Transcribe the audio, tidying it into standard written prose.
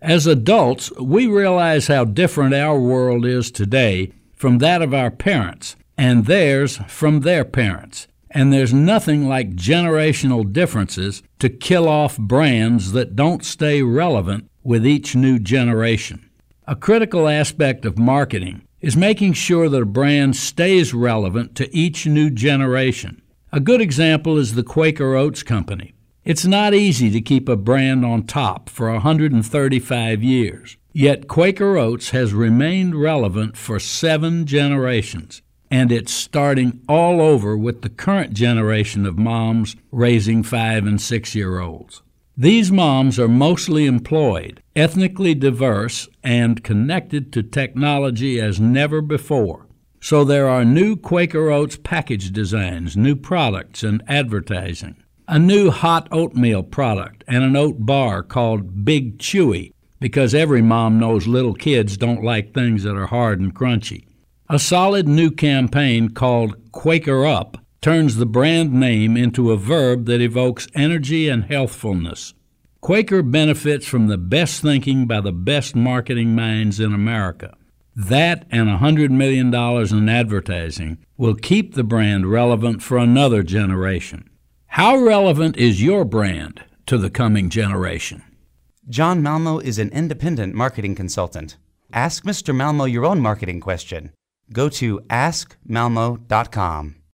As adults, we realize how different our world is today from that of our parents, and theirs from their parents. And there's nothing like generational differences to kill off brands that don't stay relevant with each new generation. A critical aspect of marketing is making sure that a brand stays relevant to each new generation. A good example is the Quaker Oats Company. It's not easy to keep a brand on top for 135 years, yet Quaker Oats has remained relevant for 7 generations, and it's starting all over with the current generation of moms raising 5- and 6-year-olds. These moms are mostly employed, ethnically diverse, and connected to technology as never before. So there are new Quaker Oats package designs, new products, and advertising. A new hot oatmeal product and an oat bar called Big Chewy, because every mom knows little kids don't like things that are hard and crunchy. A solid new campaign called Quaker Up turns the brand name into a verb that evokes energy and healthfulness. Quaker benefits from the best thinking by the best marketing minds in America. That and $100 million in advertising will keep the brand relevant for another generation. How relevant is your brand to the coming generation? John Malmo is an independent marketing consultant. Ask Mr. Malmo your own marketing question. Go to askmalmo.com.